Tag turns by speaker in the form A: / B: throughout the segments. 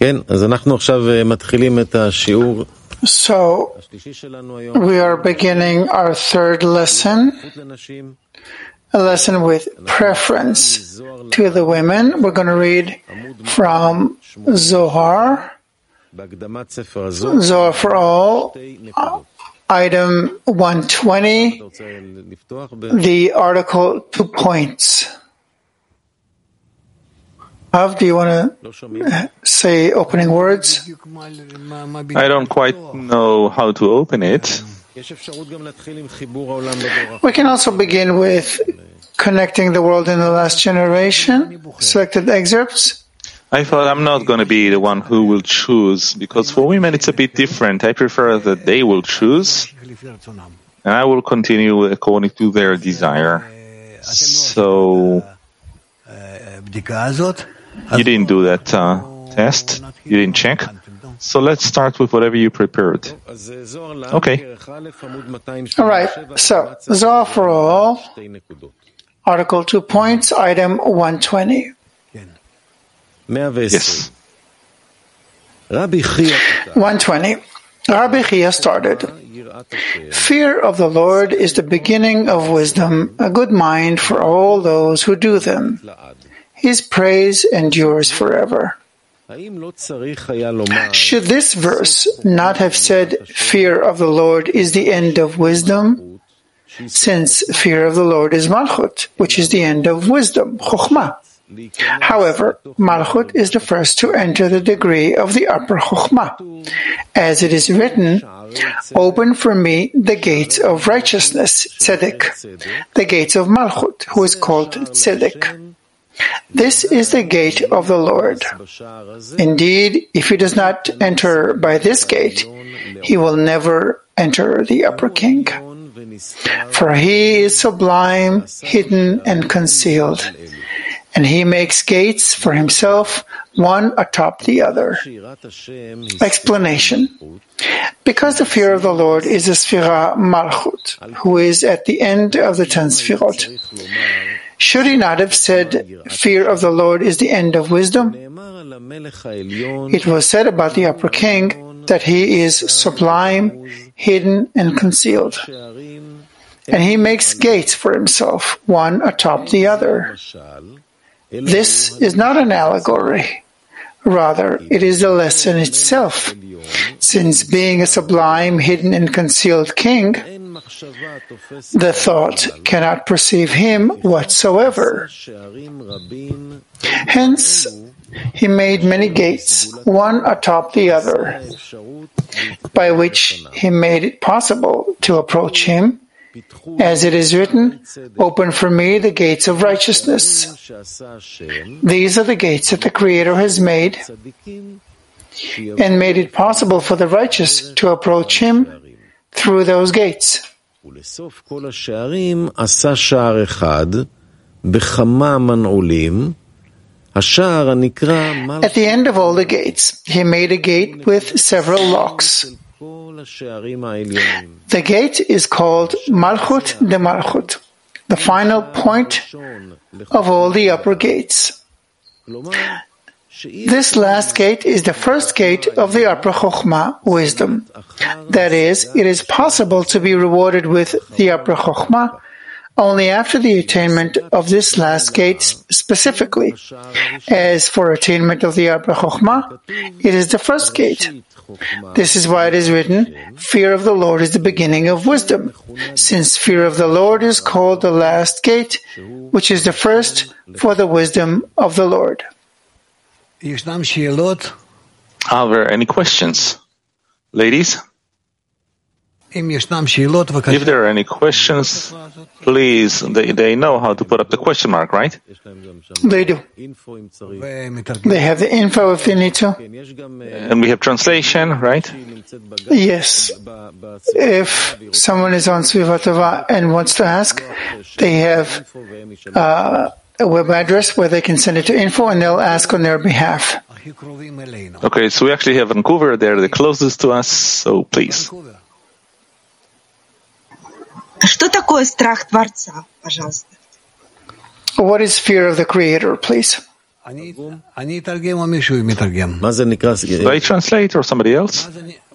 A: So, we are beginning our third lesson, a lesson with preference to the women. We're going to read from Zohar, Zohar for All, item 120, the article 2 points. Av, do you want to say opening words?
B: I don't quite know how to open it.
A: We can also begin with connecting the world in the last generation, selected excerpts.
B: I thought I'm not going to be the one who will choose, because for women it's a bit different. I prefer that they will choose, and I will continue according to their desire. So, you didn't do that test, you didn't check. So let's start with whatever you prepared. Okay.
A: All right. So, Zohar for All, article 2 points, item 120.
B: Yes.
A: 120. Rabbi Chia started. Fear of the Lord is the beginning of wisdom, a good mind for all those who do them. His praise endures forever. Should this verse not have said, fear of the Lord is the end of wisdom, since fear of the Lord is Malchut, which is the end of wisdom, Chokhmah. However, Malchut is the first to enter the degree of the upper Chokhmah. As it is written, open for me the gates of righteousness, Tzedek, the gates of Malchut, who is called Tzedek. This is the gate of the Lord. Indeed, if he does not enter by this gate, he will never enter the upper king. For he is sublime, hidden, and concealed, and he makes gates for himself, one atop the other. Explanation. Because the fear of the Lord is the Sphira Malchut, who is at the end of the 10 Sphirot. Should he not have said, fear of the Lord is the end of wisdom? It was said about the upper king that he is sublime, hidden, and concealed. And he makes gates for himself, one atop the other. This is not an allegory. Rather, it is the lesson itself, since being a sublime, hidden, and concealed king, the thought cannot perceive him whatsoever. Hence, he made many gates, one atop the other, by which he made it possible to approach him. As it is written, open for me the gates of righteousness. These are the gates that the Creator has made, and made it possible for the righteous to approach him through those gates. At the end of all the gates, he made a gate with several locks. The gate is called Malchut de Malchut, the final point of all the upper gates. This last gate is the first gate of the upper Chokhmah, wisdom. That is, it is possible to be rewarded with the upper Chokhmah only after the attainment of this last gate specifically. As for attainment of the upper Chokhmah, it is the first gate. This is why it is written, fear of the Lord is the beginning of wisdom, since fear of the Lord is called the last gate, which is the first for the wisdom of the Lord.
B: Are there any questions? Ladies? If there are any questions, please, they know how to put up the question mark, right?
A: They do. They have the info if they need to.
B: And we have translation, right?
A: Yes. If someone is on Sviva Tova and wants to ask, they have a web address where they can send it to info and they'll ask on their behalf.
B: Okay, so we actually have Vancouver, they're the closest to us, so please.
C: Что такое страх Творца, пожалуйста?
A: What is fear of the Creator, please?
B: Do I translate or somebody else?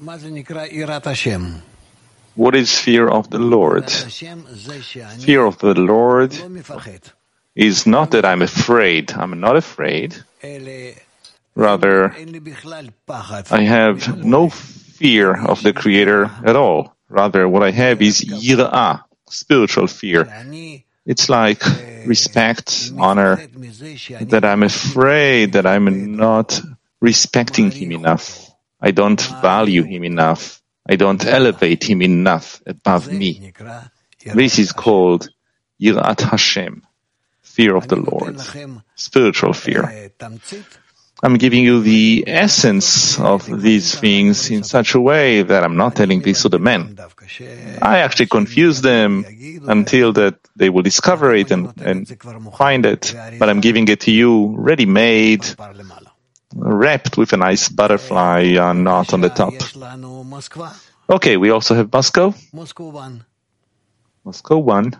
B: What is fear of the Lord? Fear of the Lord is not that I'm afraid. I'm not afraid. Rather, I have no fear of the Creator at all. Rather, what I have is yirah, spiritual fear. It's like respect, honor, that I'm afraid that I'm not respecting Him enough. I don't value Him enough. I don't elevate Him enough above me. This is called Yirat Hashem, fear of the Lord, spiritual fear. I'm giving you the essence of these things in such a way that I'm not telling this to the men. I actually confuse them until that they will discover it and find it, but I'm giving it to you ready-made, wrapped with a nice butterfly knot on the top. Okay, we also have Moscow. Moscow 1.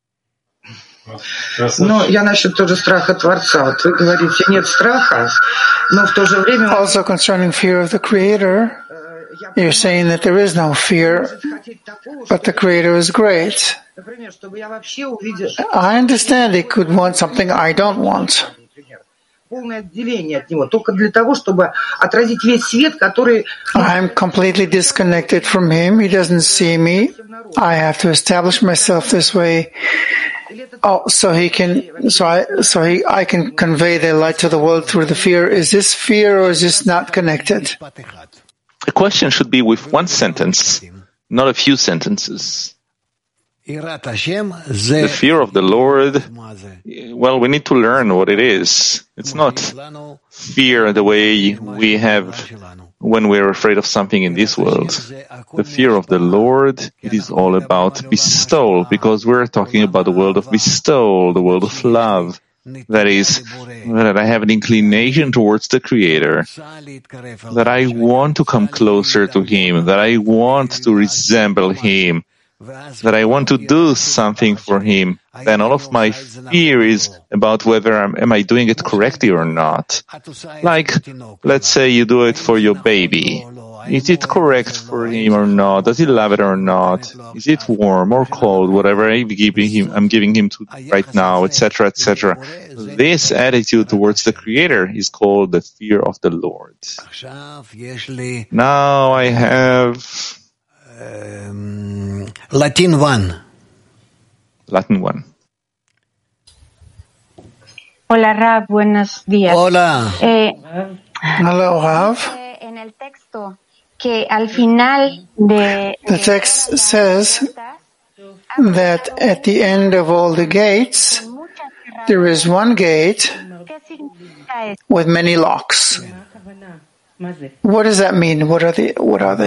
D: Но я насчет тоже страха Творца. Вот вы говорите, нет страха, но в то же время...
A: Also concerning fear of the Creator, you're saying that there is no fear, but the Creator is great. I understand he could want something I don't want.
D: Полное отделение от него, только для того, чтобы отразить весь свет, который...
A: I'm completely disconnected from him. He doesn't see me. I have to establish myself this way. Oh, I can convey the light to the world through the fear. Is this fear or is this not connected?
B: The question should be with one sentence, not a few sentences. The fear of the Lord, well, we need to learn what it is. It's not fear the way we have when we're afraid of something in this world. The fear of the Lord, it is all about bestowal, because we're talking about the world of bestowal, the world of love. That is, that I have an inclination towards the Creator, that I want to come closer to Him, that I want to resemble Him, that I want to do something for Him. Then all of my fear is about whether am I doing it correctly or not. Like, let's say you do it for your baby. Is it correct for him or not? Does he love it or not? Is it warm or cold? Whatever I'm giving him to right now, etc., etc. This attitude towards the Creator is called the fear of the Lord. Now I have
E: Latin 1.
B: Latin 1.
F: Hola, Rav, buenos días.
E: Hola.
A: Hello, Rav.
F: En el texto que al final de
A: the text says that at the end of all the gates, there is one gate with many locks. What does that mean? What are they?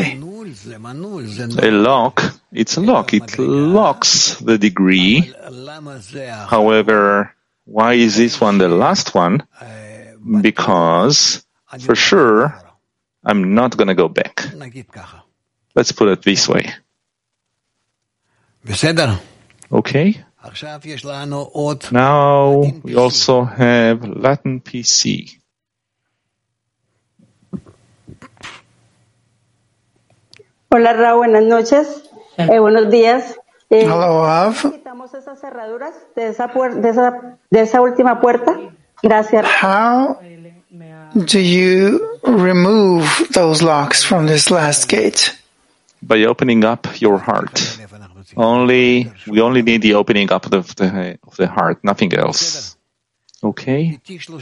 B: A lock, it's a lock. It locks the degree. However, why is this one the last one? Because, for sure, I'm not going to go back. Let's put it this way. Okay? Now, we also have Latin PC.
G: Hola, Ra, buenas noches. Buenos días.
A: Hello, Rav.
G: Quitamos esas cerraduras de esa última puerta. Gracias.
A: How do you remove those locks from this last gate?
B: By opening up your heart. We only need the opening up of the heart, nothing else. Okay?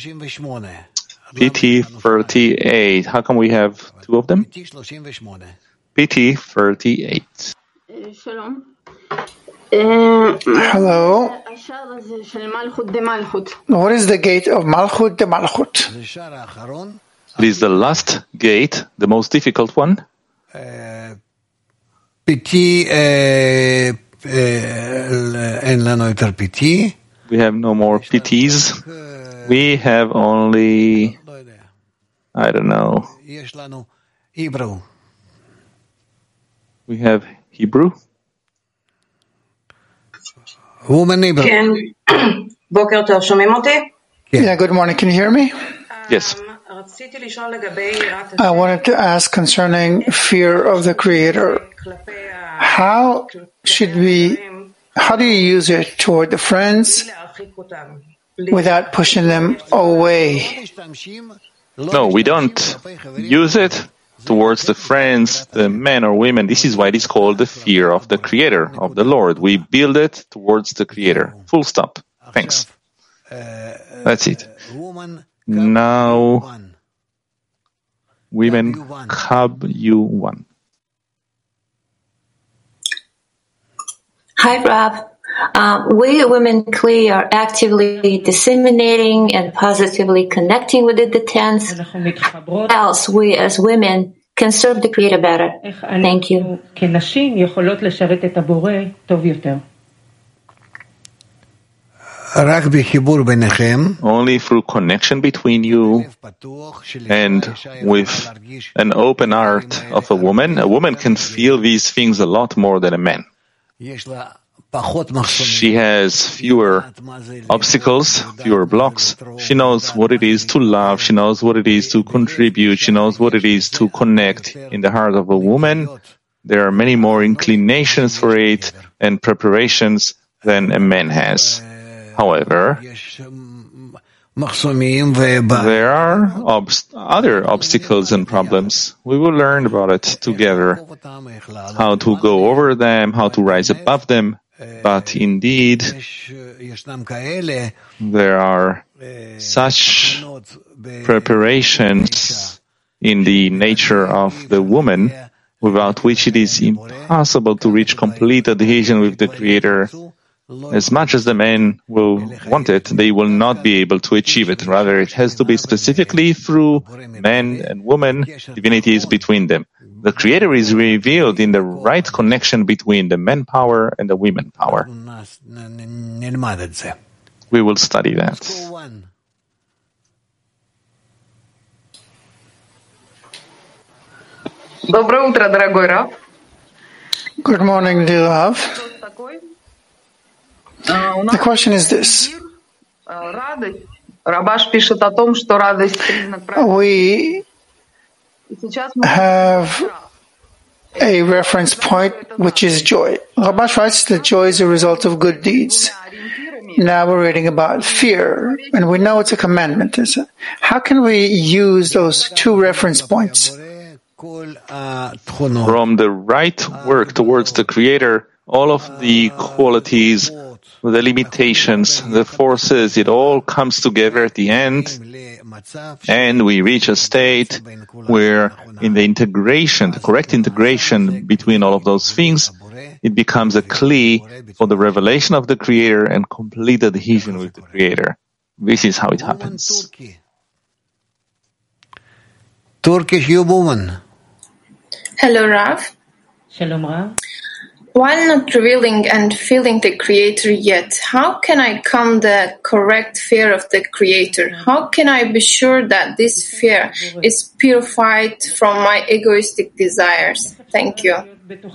B: PT 38. How come we have two of them? PT 38.
A: Hello. What is the gate of Malchut de Malchut?
B: It is the last gate, the most difficult one.
E: PT,
B: we have no more PTs. We have only, I don't know. We have Hebrew.
G: בוקר טוב, שומעים אותי?
A: Yeah, good morning. Can you hear me?
B: Yes.
A: I wanted to ask concerning fear of the Creator. How do you use it toward the friends without pushing them away?
B: No, we don't use it towards the friends, the men or women. This is why it is called the fear of the Creator, of the Lord. We build it towards the Creator. Full stop. Thanks. That's it. Now, women, Cub U1.
E: Hi, Rob. We women Kli are actively disseminating and positively connecting with the detents. How else we as women can serve the Creator better? Thank you.
B: Only through connection between you and with an open heart of a woman can feel these things a lot more than a man. She has fewer obstacles, fewer blocks. She knows what it is to love. She knows what it is to contribute. She knows what it is to connect. In the heart of a woman, there are many more inclinations for it and preparations than a man has. However, there are other obstacles and problems. We will learn about it together, how to go over them, how to rise above them. But indeed, there are such preparations in the nature of the woman without which it is impossible to reach complete adhesion with the Creator. As much as the men will want it, they will not be able to achieve it. Rather, it has to be specifically through men and women, divinities between them. The Creator is revealed in the right connection between the men power and the women power. We will study that.
D: Доброе утро, дорогой Рав.
A: Good morning, dear Rav. The question is this.
D: Рабаш пишет о том, что радость признак праведности.
A: We have a reference point, which is joy. Rabash writes that joy is a result of good deeds. Now we're reading about fear, and we know it's a commandment. How can we use those two reference points?
B: From the right work towards the Creator, all of the qualities, the limitations, the forces, it all comes together at the end, and we reach a state where in the integration, the correct integration between all of those things, it becomes a kli for the revelation of the Creator and complete adhesion with the Creator. This is how it happens.
H: Turkish woman.
I: Hello, Rav.
J: Shalom, Rav.
I: While not revealing and feeling the Creator yet, how can I calm the correct fear of the Creator? How can I be sure that this fear is purified from my egoistic desires? Thank you.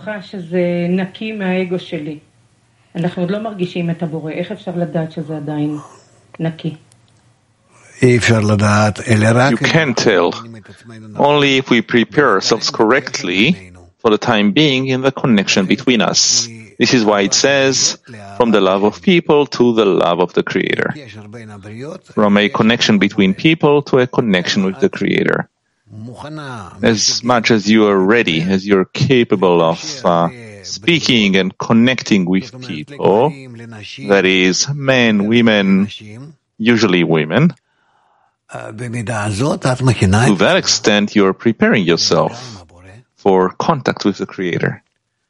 B: You can tell only if we prepare ourselves correctly for the time being in the connection between us. This is why it says, from the love of people to the love of the Creator. From a connection between people to a connection with the Creator. As much as you are ready, as you're capable of speaking and connecting with people, that is, men, women, usually women, to that extent you're preparing yourself for contact with the Creator.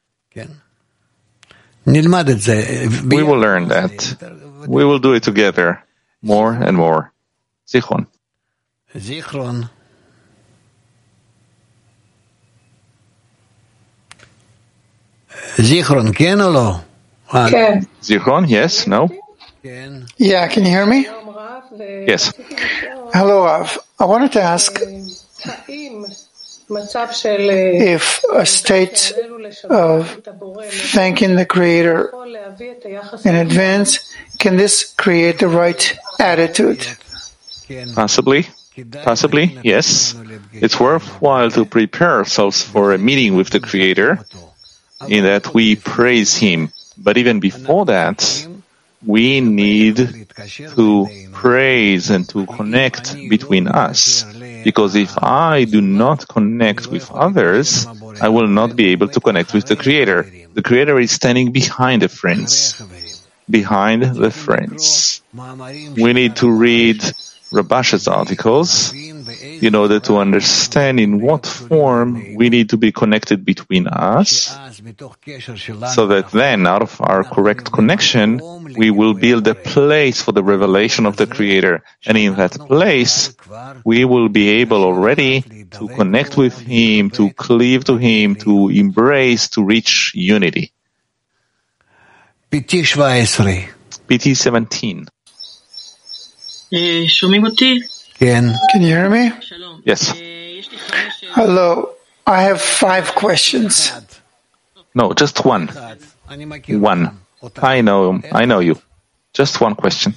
B: We will learn that. We will do it together more and more. Zichron.
H: Zichron. Zichron, ken or no?
B: Zichron, yes, no?
A: Yeah, can you hear me?
B: Yes.
A: Hello, Rav. I wanted to ask if a state of thanking the Creator in advance, can this create the right attitude
B: Possibly, yes. It's worthwhile to prepare ourselves for a meeting with the Creator, in that we praise Him. But even before that, we need to praise and to connect between us. Because if I do not connect with others, I will not be able to connect with the Creator. The Creator is standing behind the friends. Behind the friends. We need to read Rabash's articles in order to understand in what form we need to be connected between us, so that then, out of our correct connection, we will build a place for the revelation of the Creator. And in that place, we will be able already to connect with Him, to cleave to Him, to embrace, to reach unity. PT 17.
A: Can you hear me?
B: Yes.
A: Hello. I have 5 questions.
B: No, just one. One. I know you. Just one question.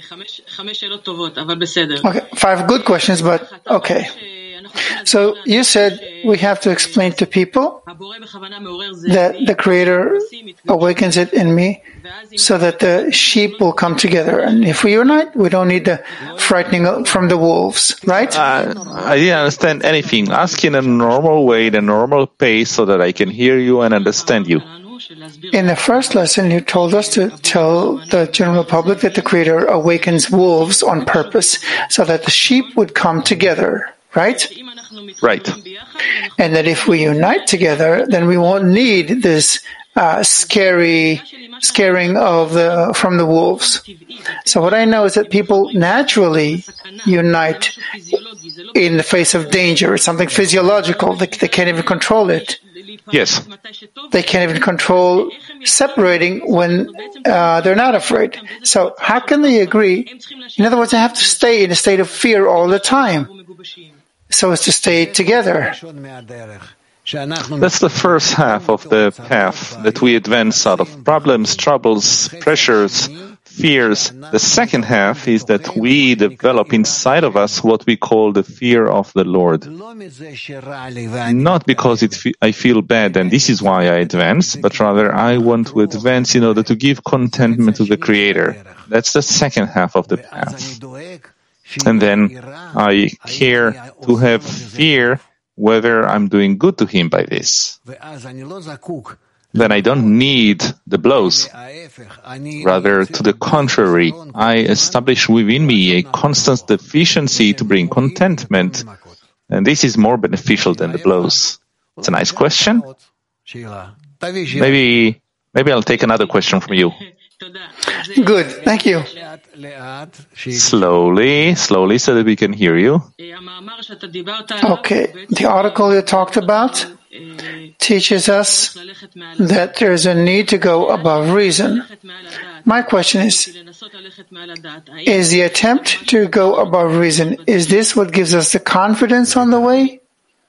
A: Okay, 5 good questions, but okay. So you said we have to explain to people that the Creator awakens it in me so that the sheep will come together. And if we unite, we don't need the frightening from the wolves, right?
B: I didn't understand anything. Ask in a normal way, the normal pace, so that I can hear you and understand you.
A: In the first lesson, you told us to tell the general public that the Creator awakens wolves on purpose so that the sheep would come together. Right?
B: Right.
A: And that if we unite together, then we won't need this scaring from the wolves. So what I know is that people naturally unite in the face of danger. It's something physiological. They can't even control it.
B: Yes.
A: They can't even control separating when they're not afraid. So how can they agree? In other words, they have to stay in a state of fear all the time, so as to stay together.
B: That's the first half of the path that we advance out of problems, troubles, pressures, fears. The second half is that we develop inside of us what we call the fear of the Lord. Not because I feel bad and this is why I advance, but rather I want to advance in order to give contentment to the Creator. That's the second half of the path. And then I care to have fear whether I'm doing good to Him by this. Then I don't need the blows. Rather, to the contrary, I establish within me a constant deficiency to bring contentment. And this is more beneficial than the blows. It's a nice question. Maybe I'll take another question from you.
A: Good, thank you.
B: Slowly, so that we can hear you.
A: Okay, the article you talked about teaches us that there is a need to go above reason. My question is the attempt to go above reason, is this what gives us the confidence on the way?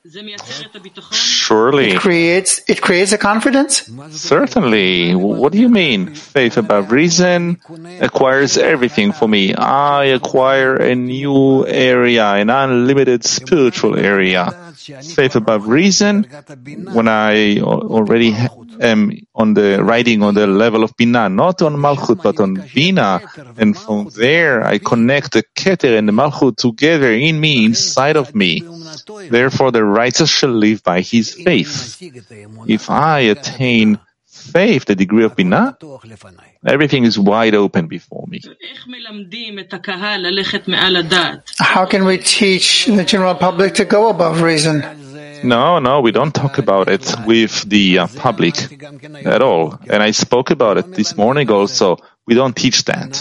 B: Surely.
A: It creates a confidence?
B: Certainly. What do you mean? Faith above reason acquires everything for me. I acquire a new area, an unlimited spiritual area. Faith above reason, when I already am riding on the level of Binah, not on Malchut, but on Binah, and from there I connect the Keter and the Malchut together in me, inside of me. Therefore the righteous shall live by his faith. If I attain faith, the degree of Binah, everything is wide open before me.
A: How can we teach the general public to go above reason?
B: No, we don't talk about it with the public at all. And I spoke about it this morning also. We don't teach that.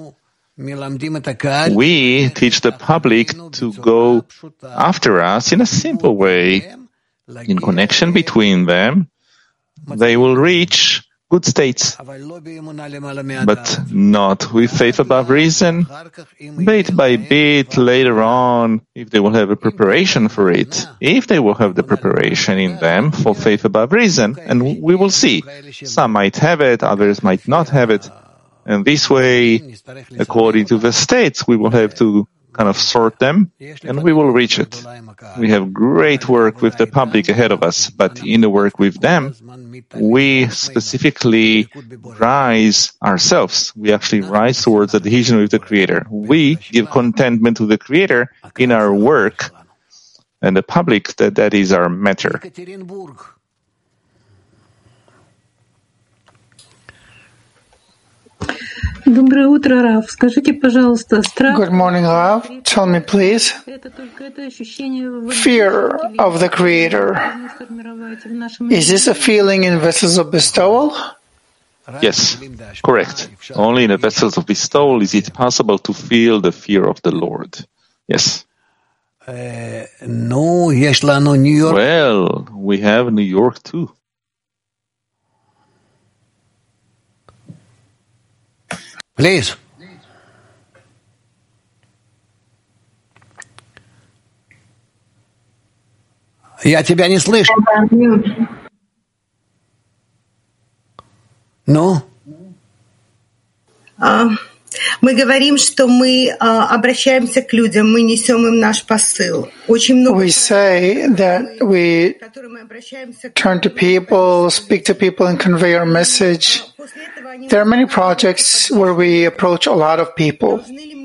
B: We teach the public to go after us in a simple way. In connection between them, they will reach good states, but not with faith above reason. Bit by bit, later on, if they will have a preparation for it, if they will have the preparation in them for faith above reason, and we will see. Some might have it, others might not have it. And this way, according to the states, we will have to kind of sort them, and we will reach it. We have great work with the public ahead of us, but in the work with them, we specifically rise ourselves. We actually rise towards adhesion with the Creator. We give contentment to the Creator in our work, and the public, that is our matter.
J: Доброе утро, Рав. Скажите, пожалуйста, страх...
A: Good morning, Rav. Tell me, please. Fear of the Creator. Is this a feeling in vessels of bestowal?
B: Yes, correct. Only in the vessels of bestowal is it possible to feel the fear of the Lord. Yes.
H: Well,
B: we have New York too.
H: Please. Я тебя не слышу. Ну?
K: Мы говорим, что мы обращаемся к людям, мы несем им наш посыл. Очень много.
A: We say that we turn to people, speak to people, and convey our message. There are many projects where we approach a lot of people.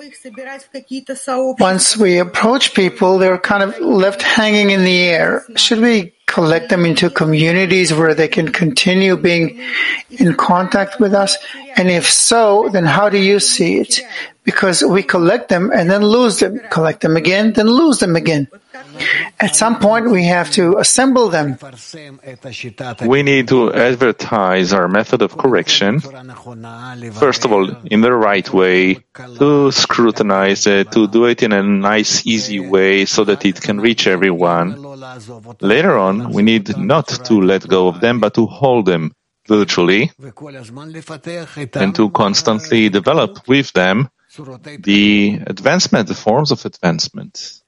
A: Once we approach people, they're kind of left hanging in the air. Should we collect them into communities where they can continue being in contact with us? And if so, then how do you see it? Because we collect them and then lose them, collect them again, then lose them again. At some point, we have to assemble them.
B: We need to advertise our method of correction, first of all, in the right way, to scrutinize it, to do it in a nice, easy way so that it can reach everyone. Later on, we need not to let go of them, but to hold them virtually and to constantly develop with them the advancement, the forms of advancement.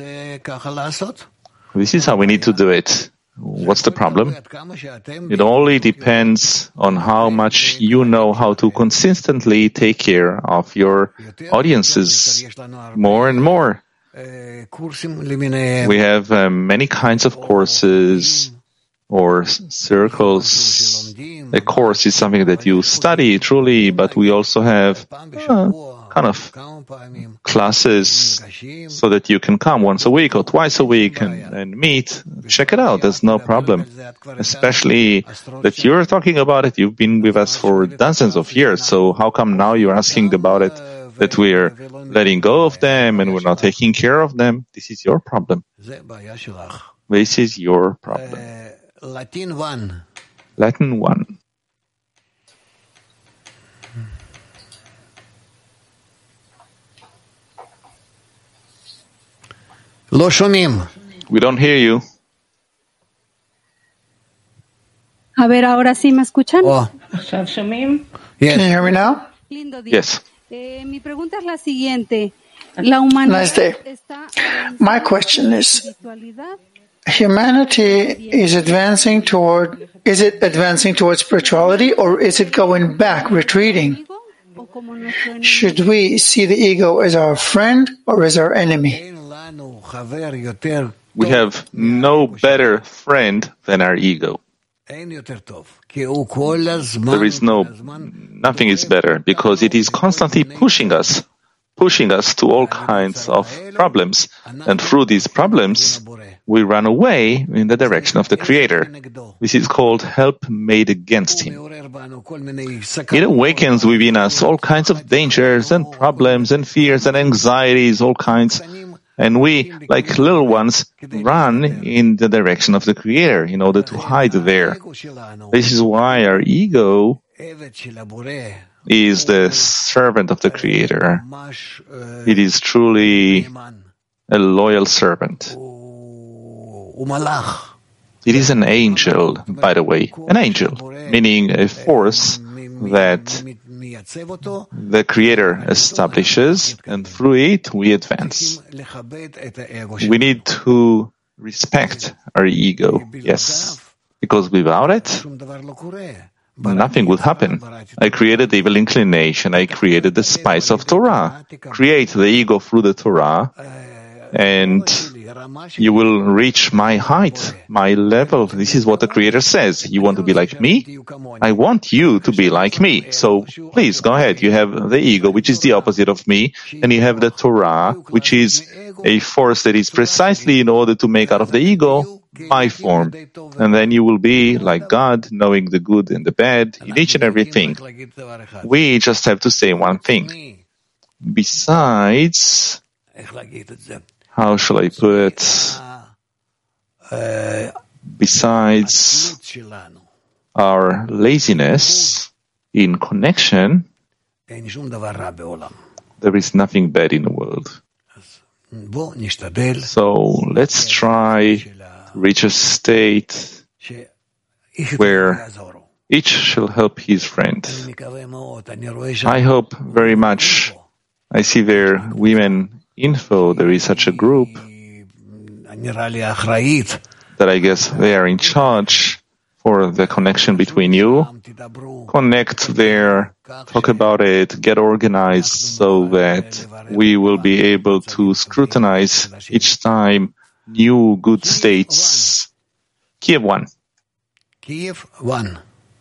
B: This is how we need to do it. What's the problem? It only depends on how much you know how to consistently take care of your audiences more and more. We have many kinds of courses or circles. A course is something that you study truly, but we also have kind of classes so that you can come once a week or twice a week and meet. Check it out. There's no problem. Especially that you're talking about it. You've been with us for dozens of years. So how come now you're asking about it, that we're letting go of them and we're not taking care of them? This is your problem. This is your problem.
H: Latin 1.
B: Latin 1.
H: לא שומעים.
B: We don't hear you.
J: A ver, ahora sí me escuchan.
H: Oh.
A: Can you hear me now?
B: Yes.
J: Mi pregunta es la siguiente. La humanidad
A: Nice day. My question is, humanity is advancing towards spirituality, or is it going back, retreating? Should we see the ego as our friend or as our enemy?
B: We have no better friend than our ego. There is nothing is better, because it is constantly pushing us to all kinds of problems. And through these problems, we run away in the direction of the Creator. This is called help made against Him. It awakens within us all kinds of dangers and problems and fears and anxieties, all kinds. And we, like little ones, run in the direction of the Creator in order to hide there. This is why our ego is the servant of the Creator. It is truly a loyal servant. It is an angel, by the way. An angel, meaning a force that the Creator establishes, and through it we advance. We need to respect our ego, yes, because without it, nothing would happen. I created the evil inclination. I created the spice of Torah. Create the ego through the Torah, and you will reach my height, my level. This is what the Creator says. You want to be like me? I want you to be like me. So please go ahead. You have the ego, which is the opposite of me, and you have the Torah, which is a force that is precisely in order to make out of the ego my form. And then you will be like God, knowing the good and the bad in each and everything. We just have to say one thing. Besides, how shall I put it? Besides our laziness in connection, there is nothing bad in the world. So let's try to reach a state where each shall help his friend. I hope very much. I see there women info. There is such a group that I guess they are in charge for the connection between you. Connect there, talk about it, get organized so that we will be able to scrutinize each time new good states. Kiev 1.
H: Kiev 1.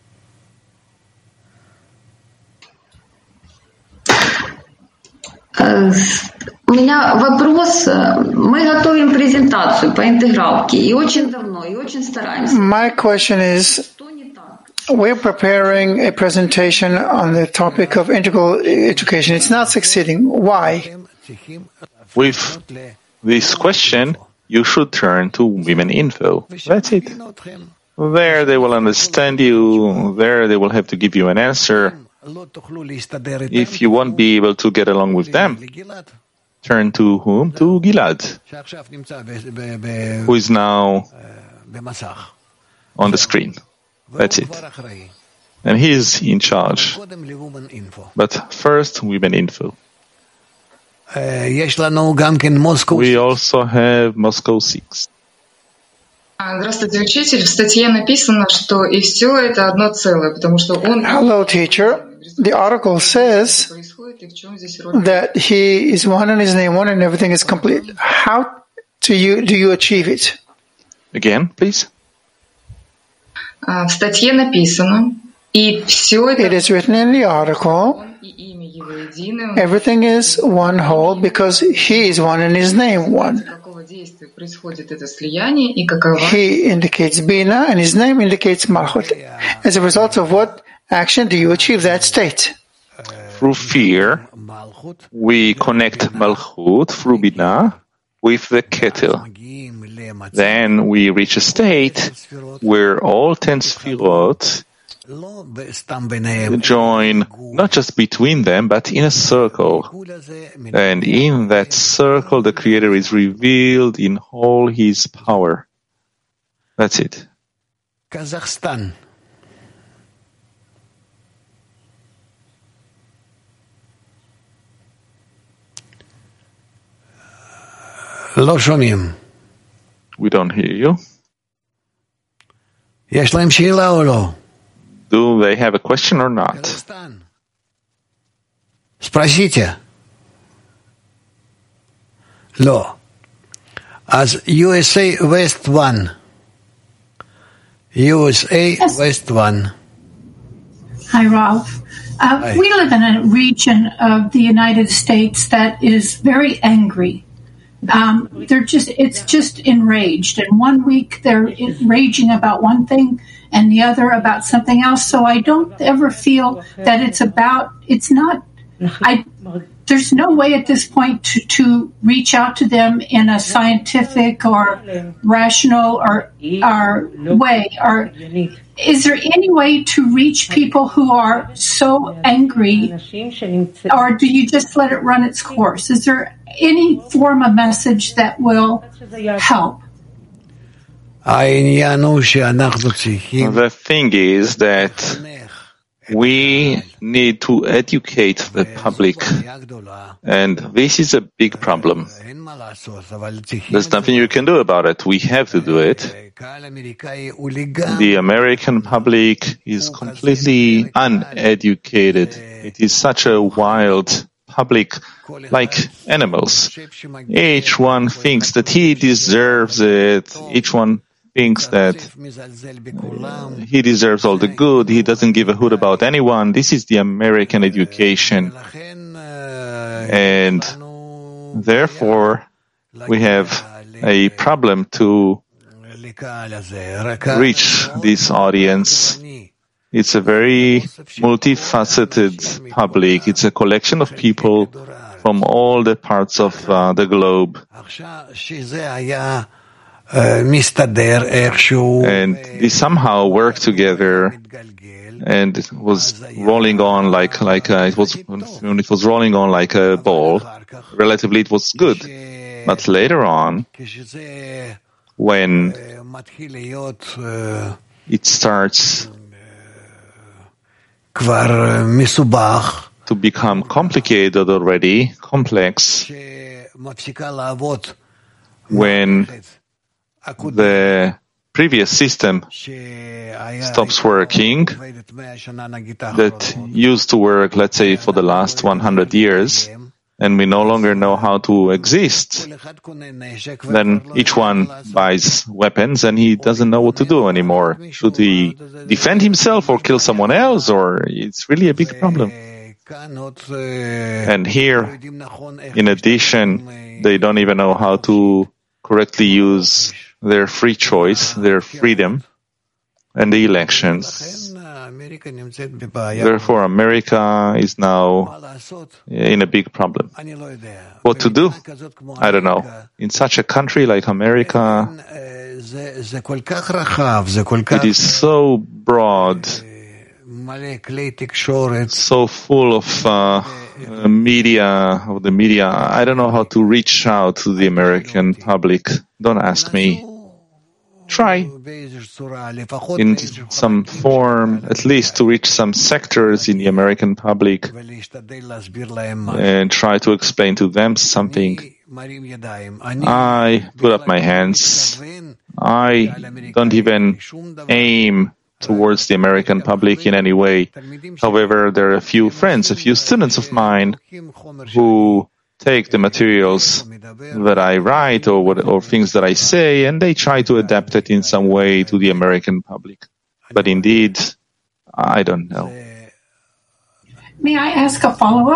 C: У меня вопрос. Мы готовим презентацию по интегралке и очень давно, и очень стараемся.
A: My question is, we're preparing a presentation on the topic of integral education. It's not succeeding. Why?
B: With this question, you should turn to Women Info. That's it. There they will understand you. There they will have to give you an answer. If you won't be able to get along with them, turn to whom? To Gilad, who is now on the screen. That's it. And he is in charge. But first, Women Info. We also have Moscow 6.
D: Здравствуйте, учитель. В статье написано, что и все это одно целое, потому что он...
A: Hello, teacher. The article says that he is one in his name, one and everything is complete. How do you achieve it?
B: Again, please.
D: В статье написано, и все это...
A: It is written in the article, everything is one whole because he is one in his name, one. He indicates Bina and his name indicates Malchut. As a result of what action do you achieve that state?
B: Through fear, we connect Malchut through Bina with the Keter. Then we reach a state where all 10 Sfirot join not just between them, but in a circle. And in that circle, the Creator is revealed in all His power. That's it.
H: Kazakhstan. לא שומעים.
B: We don't hear you.
H: יש להם שאלה או לא?
B: Do they have a question or not?
H: ספרסיטה. לא. אז USA West 1. USA
L: Yes.
H: West 1.
L: Hi, Ralph. We live in a region of the United States that is very angry. It's just enraged. And 1 week they're raging about one thing and the other about something else. So I don't ever feel that there's no way at this point to reach out to them in a scientific or rational or way. Or is there any way to reach people who are so angry, or do you just let it run its course? Is there any form of message that will help?
B: The thing is that we need to educate the public, and this is a big problem. There's nothing you can do about it. We have to do it. The American public is completely uneducated. It is such a wild public, like animals. Each one thinks that he deserves it. Each one thinks that he deserves all the good. He doesn't give a hoot about anyone. This is the American education. And therefore, we have a problem to reach this audience. It's a very multifaceted public. It's a collection of people from all the parts of the globe. And they somehow work together, and it was rolling on like it was rolling on like a ball. Relatively, it was good, but later on, when it starts to become complicated already, complex, when the previous system stops working, that used to work, let's say, for the last 100 years, and we no longer know how to exist, then each one buys weapons and he doesn't know what to do anymore. Should he defend himself or kill someone else? Or it's really a big problem. And here, in addition, they don't even know how to correctly use their free choice, their freedom, and the elections. Therefore, America is now in a big problem. What to do? I don't know. In such a country like America, it is so broad, so full of media. I don't know how to reach out to the American public. Don't ask me. Try in some form, at least to reach some sectors in the American public, and try to explain to them something. I put up my hands. I don't even aim towards the American public in any way. However, there are a few friends, a few students of mine who take the materials that I write or things that I say, and they try to adapt it in some way to the American public. But indeed, I don't know.
L: May I ask a follow-up?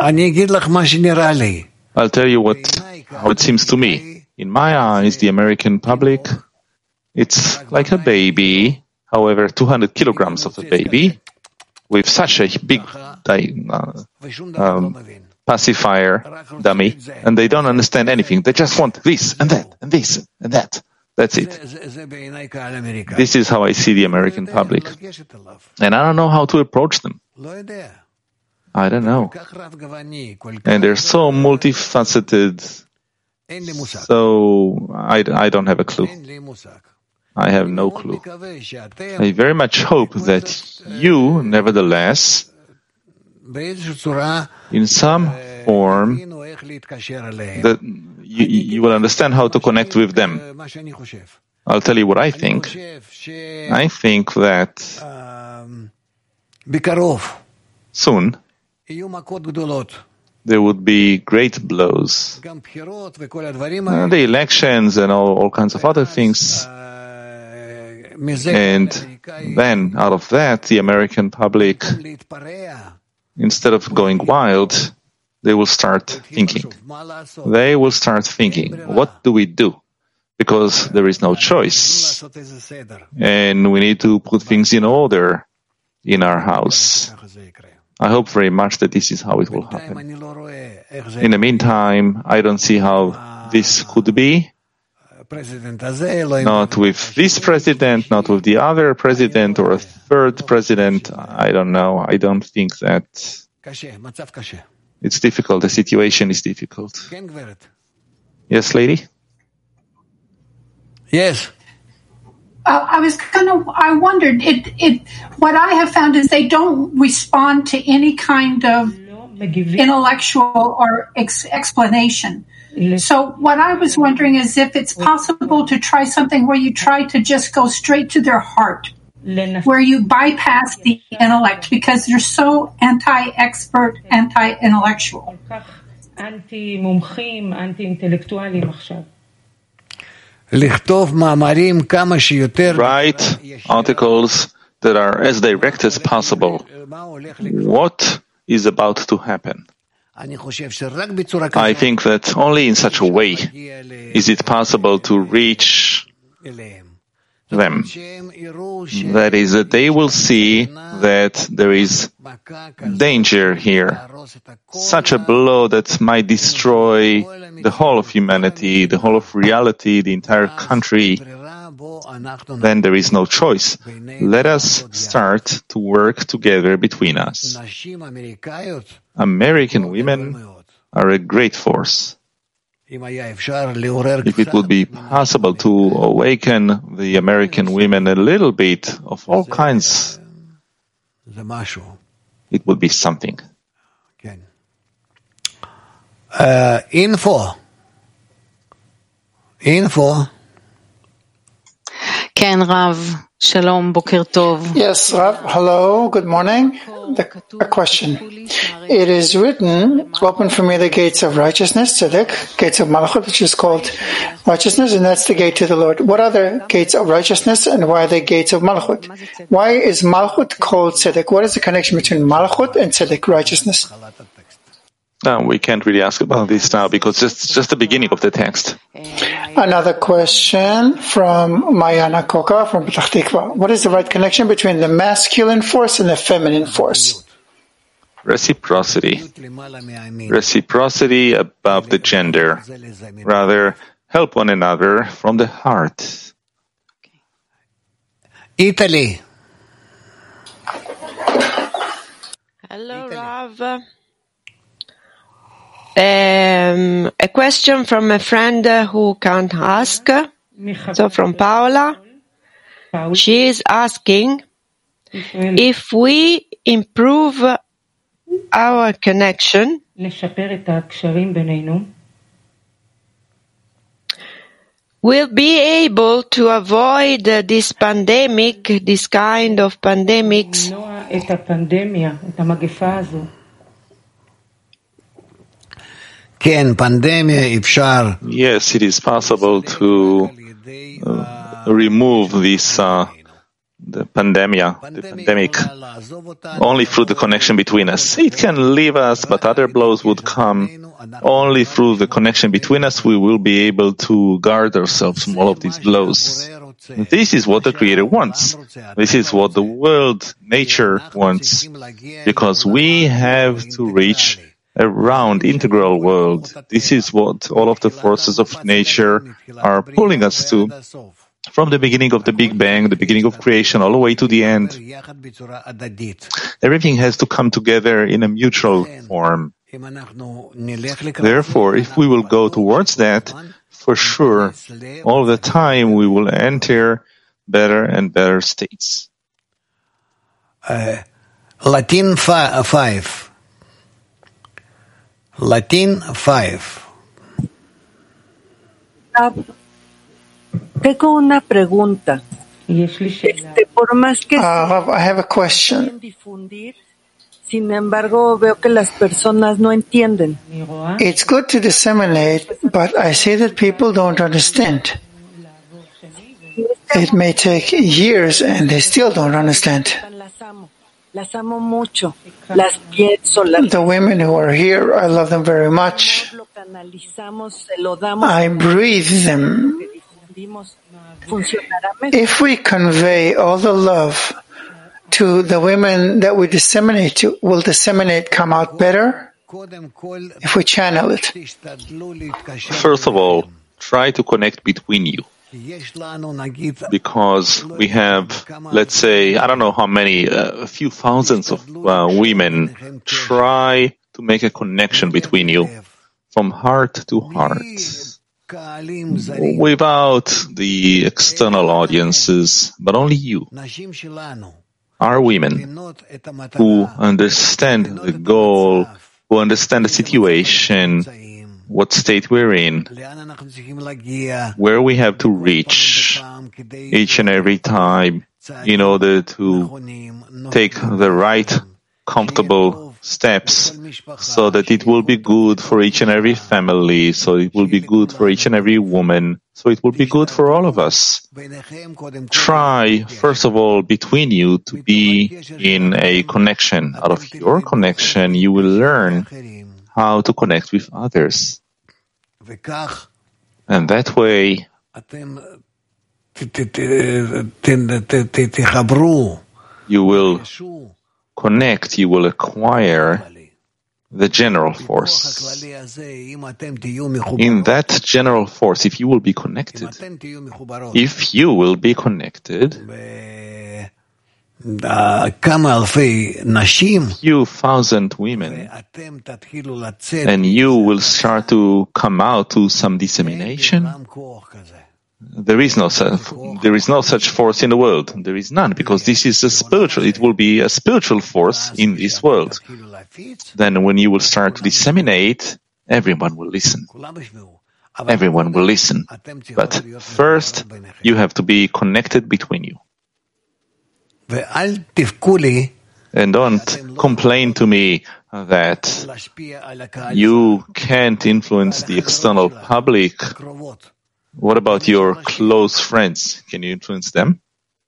B: I'll tell you how it seems to me. In my eyes, the American public, it's like a baby, however, 200 kilograms of a baby, with such a big pacifier dummy, and they don't understand anything. They just want this and that and this and that. That's it. This is how I see the American public. And I don't know how to approach them. I don't know. And they're so multifaceted. So I don't have a clue. I have no clue. I very much hope that you, nevertheless, in some form, that you will understand how to connect with them. I'll tell you what I think. I think that soon there would be great blows. The elections and all kinds of other things. And then, out of that, the American public, instead of going wild, they will start thinking. They will start thinking, what do we do? Because there is no choice. And we need to put things in order in our house. I hope very much that this is how it will happen. In the meantime, I don't see how this could be. Not with this president, not with the other president or a third president. I don't know. I don't think that it's difficult. The situation is difficult. Yes, lady?
H: Yes.
L: I wondered, what I have found is they don't respond to any kind of intellectual or explanation. So what I was wondering is if it's possible to try something where you try to just go straight to their heart, where you bypass the intellect because they're so anti-expert, anti-intellectual.
B: Write articles that are as direct as possible. What is about to happen? I think that only in such a way is it possible to reach them. That is, that they will see that there is danger here. Such a blow that might destroy the whole of humanity, the whole of reality, the entire country. Then there is no choice. Let us start to work together between us. American women are a great force. If it would be possible to awaken the American women a little bit of all kinds, it would be something.
H: Info.
M: Ken Rav, Shalom, Boker Tov.
A: Yes, Rav, hello, good morning. A question. It is written, open for me the gates of righteousness, tzedek, gates of malchut, which is called righteousness, and that's the gate to the Lord. What are the gates of righteousness, and why are they gates of malchut? Why is malchut called tzedek? What is the connection between malchut and tzedek, righteousness?
B: No, we can't really ask about this now because it's just the beginning of the text.
A: Another question from Mayana Koka from Petach Tikva. What is the right connection between the masculine force and the feminine force?
B: Reciprocity. Reciprocity above the gender. Rather, help one another from the heart.
H: Italy.
N: Hello, Rav. A question from a friend who can't ask. So from Paola, she is asking if we improve our connection, we'll be able to avoid this pandemic, this kind of pandemics.
B: Yes, it is possible to remove this the pandemic, only through the connection between us. It can leave us, but other blows would come. Only through the connection between us we will be able to guard ourselves from all of these blows. This is what the Creator wants. This is what the world, nature wants, because we have to reach a round, integral world. This is what all of the forces of nature are pulling us to. From the beginning of the Big Bang, the beginning of creation, all the way to the end. Everything has to come together in a mutual form. Therefore, if we will go towards that, for sure, all the time we will enter better and better states.
H: Latin 5. Latin 5.
O: Tengo una pregunta. Por más que
A: I have a question.
O: Sin embargo, veo que las personas no entienden.
A: It's good to disseminate, but I see that people don't understand. It may take years and they still don't understand.
O: Las amo mucho. Las pienso.
A: The women who are here, I love them very much. I breathe them. If we convey all the love to the women that we disseminate to, will disseminate come out better? If we channel it.
B: First of all, try to connect between you. Because we have, let's say, I don't know how many, a few thousands of women. Try to make a connection between you from heart to heart, without the external audiences, but only you. Our women who understand the goal who understand the situation, what state we're in, where we have to reach each and every time in order to take the right, comfortable steps so that it will be good for each and every family, so it will be good for each and every woman, so it will be good for all of us. Try, first of all, between you to be in a connection. Out of your connection, you will learn how to connect with others. And that way, you will connect, you will acquire the general force. In that general force, if you will be connected, few thousand women, and you will start to come out to some dissemination. There is no such force in the world. There is none, because this is a spiritual. It will be a spiritual force in this world. Then, when you will start to disseminate, everyone will listen. Everyone will listen. But first, you have to be connected between you. And don't complain to me that you can't influence the external public. What about your close friends? Can you influence them?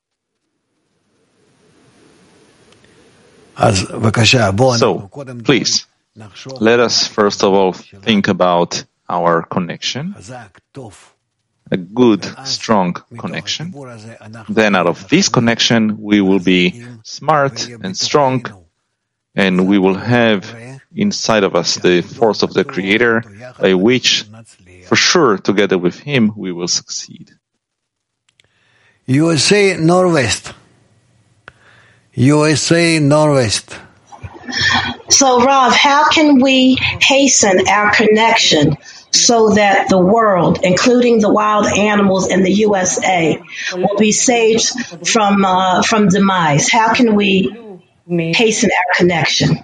B: So, please, let us first of all think about our connection, a good, strong connection. Then out of this connection, we will be smart and strong, and we will have inside of us the force of the Creator, by which, for sure, together with Him, we will succeed.
H: USA Northwest.
P: So, Rav, how can we hasten our connection so that the world, including the wild animals in the USA, will be saved from demise? How can we hasten our connection?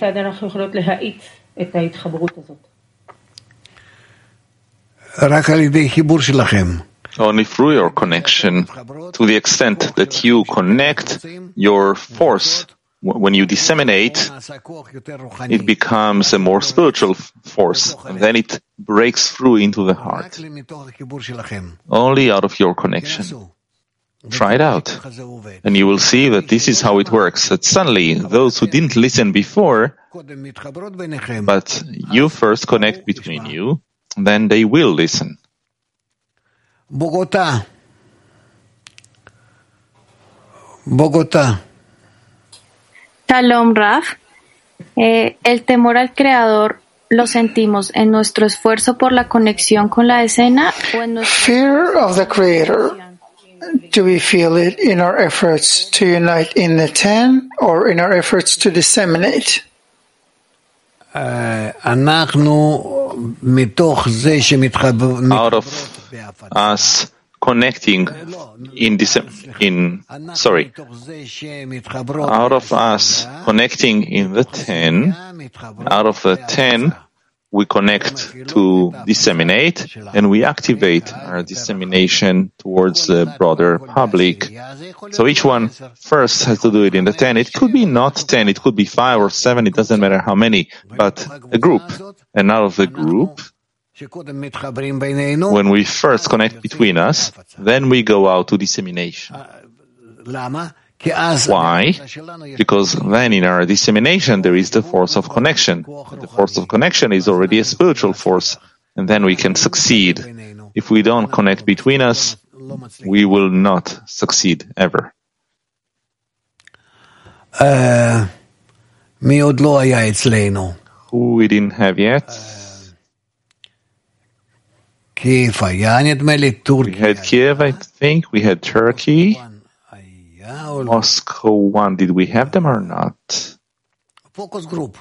B: Only through your connection, to the extent that you connect your force. When you disseminate, it becomes a more spiritual force, and then it breaks through into the heart. Only out of your connection. Try it out, and you will see that this is how it works. That suddenly, those who didn't listen before, but you first connect between you, then they will listen.
H: Bogotá.
Q: Shalom, Rav. El temor al Creador lo sentimos en nuestro esfuerzo por la conexión con la escena o en nuestro...
A: Fear of the Creator. Do we feel it in our efforts to unite in the 10 or in our efforts to disseminate?
B: Out of us connecting out of us connecting in the 10, out of the 10, we connect to disseminate, and we activate our dissemination towards the broader public. So each one first has to do it in the 10. It could be not 10, it could be 5 or 7, it doesn't matter how many, but a group. And out of the group, when we first connect between us, then we go out to dissemination. Why? Because then in our dissemination there is the force of connection. The force of connection is already a spiritual force, and then we can succeed. If we don't connect between us, we will not succeed ever. Who we didn't have yet? We had Kiev, I think. We had Turkey. Moscow 1. Did we have them or not? Focus group.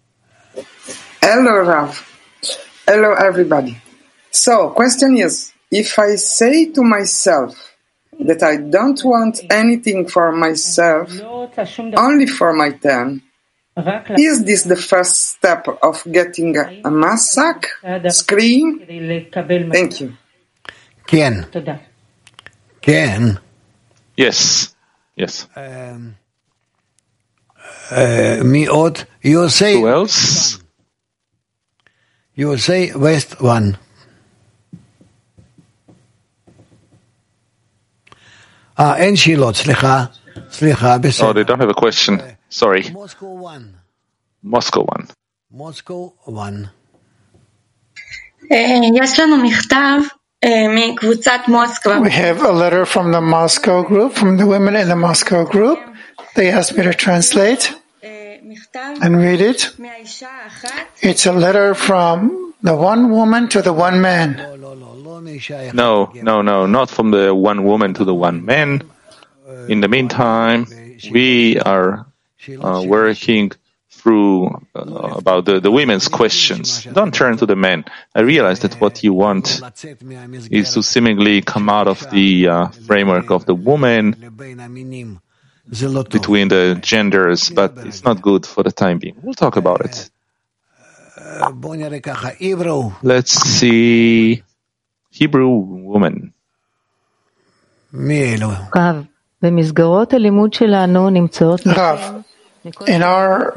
R: Hello, Rav. Hello, everybody. So, question is, if I say to myself that I don't want anything for myself, only for my 10, is this the first step of getting a masak? Scream? Thank you.
H: Ken. Ken.
B: Yes. Yes.
H: You say.
B: Who else?
H: You say West 1. אין שאלות, סליחה, בסדר.
B: Oh, they don't have a question. Sorry.
H: Moscow 1.
B: Moscow 1.
H: Moscow 1.
S: יש לנו מכתב מקבוצת מוסקבה.
A: We have a letter from the Moscow group, from the women in the Moscow group. They asked me to translate and read it. It's a letter from the one woman to the one man.
B: No, not from the one woman to the one man. In the meantime, we are working through about the women's questions. Don't turn to the men. I realize that what you want is to seemingly come out of the framework of the woman between the genders, but it's not good for the time being. We'll talk about it. Let's see. Hebrew woman.
M: Rav,
A: in our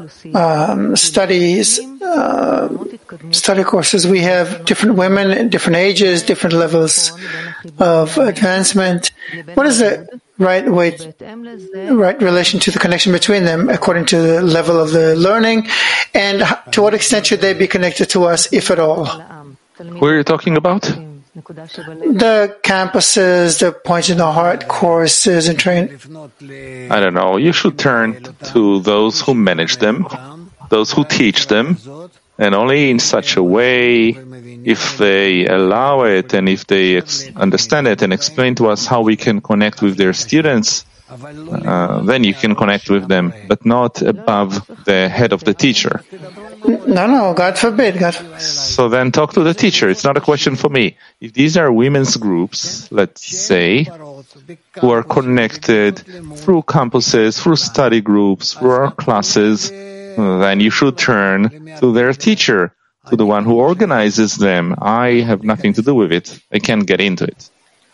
A: study courses, we have different women at different ages, different levels of advancement. What is the right relation to the connection between them according to the level of the learning, and to what extent should they be connected to us, if at all?
B: Who are you talking about?
A: The campuses, the Points in the Heart courses and training.
B: I don't know. You should turn to those who manage them, those who teach them, and only in such a way, if they allow it and if they understand it and explain to us how we can connect with their students, then you can connect with them, but not above the head of the teacher.
A: No, God forbid.
B: So then talk to the teacher. It's not a question for me. If these are women's groups, let's say, who are connected through campuses, through study groups, through our classes, then you should turn to their teacher, to the one who organizes them. I have nothing to do with it. I can't get into it.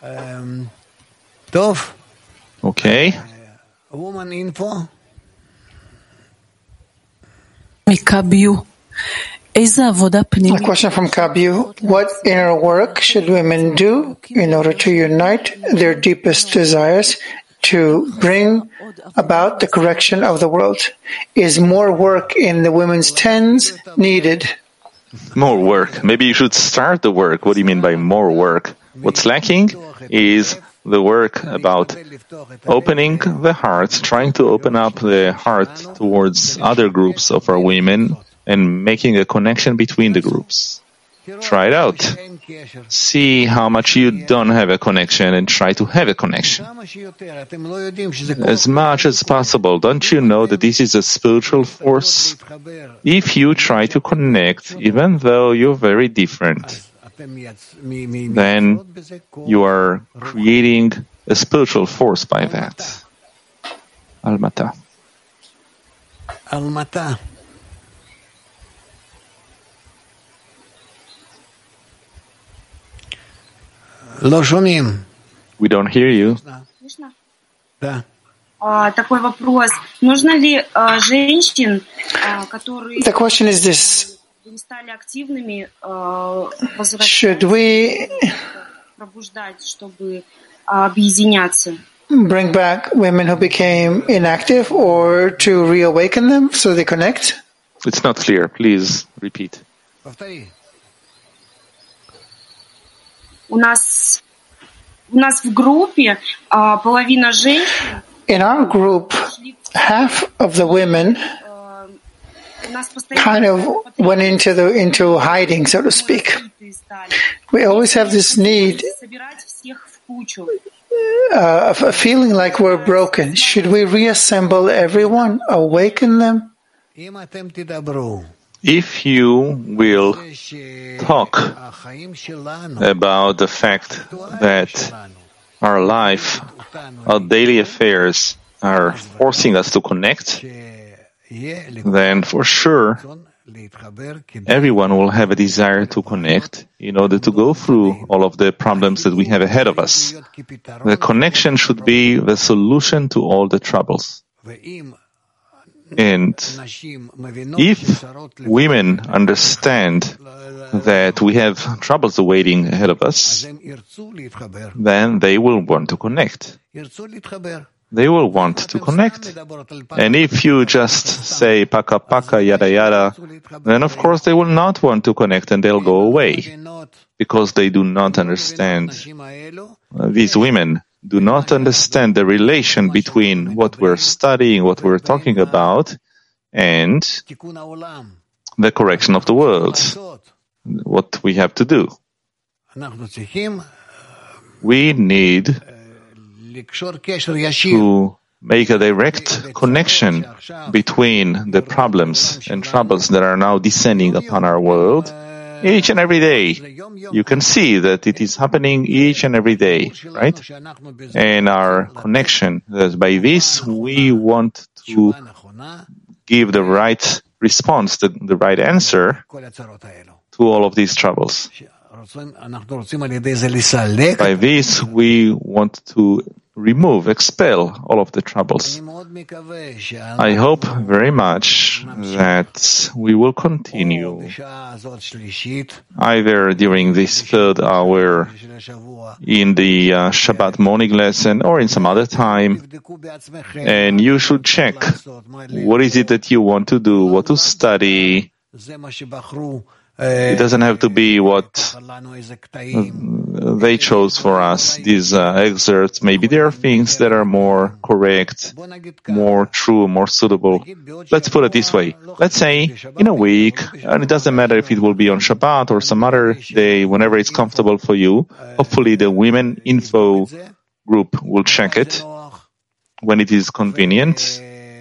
B: Okay.
H: Woman info.
A: A question from Kabiu. What inner work should women do in order to unite their deepest desires to bring about the correction of the world? Is more work in the women's tens needed?
B: More work. Maybe you should start the work. What do you mean by more work? What's lacking is the work about opening the hearts, trying to open up the heart towards other groups of our women and making a connection between the groups. Try it out. See how much you don't have a connection and try to have a connection. As much as possible. Don't you know that this is a spiritual force? If you try to connect, even though you're very different, then you are creating a spiritual force by that. Almata.
H: Almata.
B: We don't hear you.
T: Такой вопрос. Нужно ли женщин, которые
A: The question is this.
T: не стали активными,
A: Should we
T: пробуждать, чтобы объединяться?
A: Bring back women who became inactive, or to reawaken them so they connect?
B: It's not clear. Please repeat.
T: У нас в группе половина женщин.
A: In our group, half of the women kind of went into hiding, so to speak. We always have this need, a feeling like we're broken. Should we reassemble everyone, awaken them?
B: if you will talk about the fact that our life, our daily affairs are forcing us to connect, then for sure everyone will have a desire to connect in order to go through all of the problems that we have ahead of us. The connection should be the solution to all the troubles. And if women understand that we have troubles awaiting ahead of us, then they will want to connect. They will want to connect. And if you just say paka paka, yada yada, then of course they will not want to connect and they'll go away because they do not understand. These women do not understand the relation between what we're studying, what we're talking about, and the correction of the world, what we have to do. We need to make a direct connection between the problems and troubles that are now descending upon our world each and every day. You can see that it is happening each and every day, right? And our connection, that by this we want to give the right response, the right answer to all of these troubles. By this we want to expel all of the troubles. I hope very much that we will continue either during this third hour in the Shabbat morning lesson or in some other time. And you should check what is it that you want to do, what to study. It doesn't have to be what they chose for us, these excerpts. Maybe there are things that are more correct, more true, more suitable. Let's put it this way. Let's say in a week, and it doesn't matter if it will be on Shabbat or some other day, whenever it's comfortable for you. Hopefully the Women Info group will check it when it is convenient.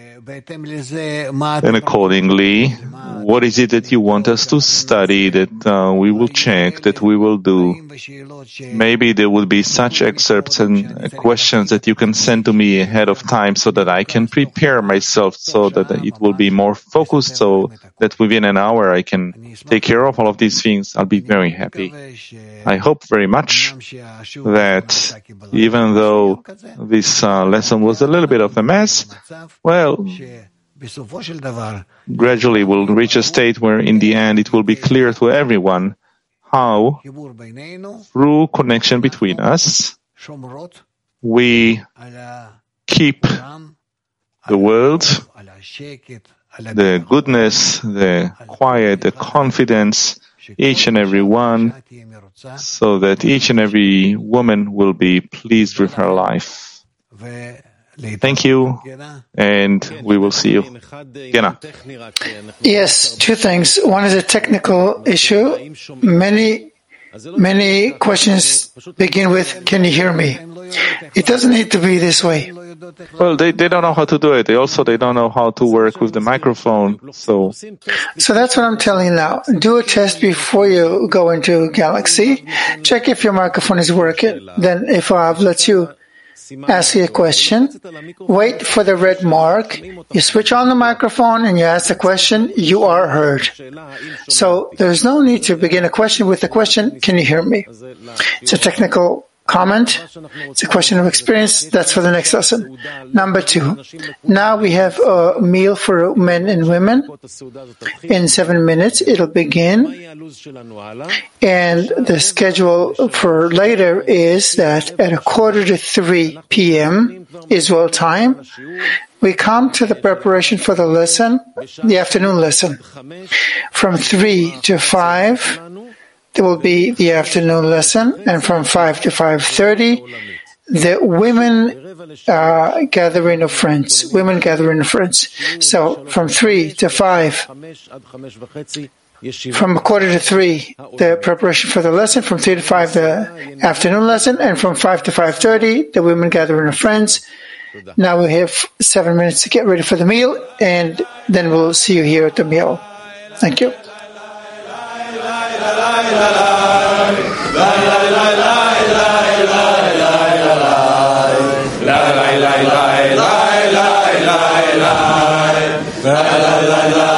B: And accordingly, what is it that you want us to study that we will check, that we will do? Maybe there will be such excerpts and questions that you can send to me ahead of time so that I can prepare myself so that it will be more focused, so that within an hour I can take care of all of these things. I'll be very happy. I hope very much that even though this lesson was a little bit of a mess, well, gradually we'll reach a state where in the end it will be clear to everyone how, through connection between us, we keep the world, the goodness, the quiet, the confidence, each and every one, so that each and every woman will be pleased with her life. Thank you, and we will see you. Gena.
A: Yes, two things. One is a technical issue. Many questions begin with, "Can you hear me?" It doesn't need to be this way.
B: Well, they don't know how to do it. They don't know how to work with the microphone. So
A: that's what I'm telling you now. Do a test before you go into Galaxy. Check if your microphone is working. Then if Rav lets you ask you a question, wait for the red mark, you switch on the microphone and you ask the question, you are heard. So there's no need to begin a question with the question, "Can you hear me?" It's a technical comment. It's a question of experience. That's for the next lesson. Number 2. Now we have a meal for men and women. In 7 minutes, it'll begin. And the schedule for later is that at 2:45 p.m. Israel time, we come to the preparation for the lesson, the afternoon lesson. From 3 to 5, there will be the afternoon lesson, and from 5 to 5:30, the women gathering of friends. Women gathering of friends. So from 3 to 5, from 2:45, the preparation for the lesson. From 3 to 5, the afternoon lesson, and from 5 to 5:30, the women gathering of friends. Now we have 7 minutes to get ready for the meal, and then we'll see you here at the meal. Thank you.
U: La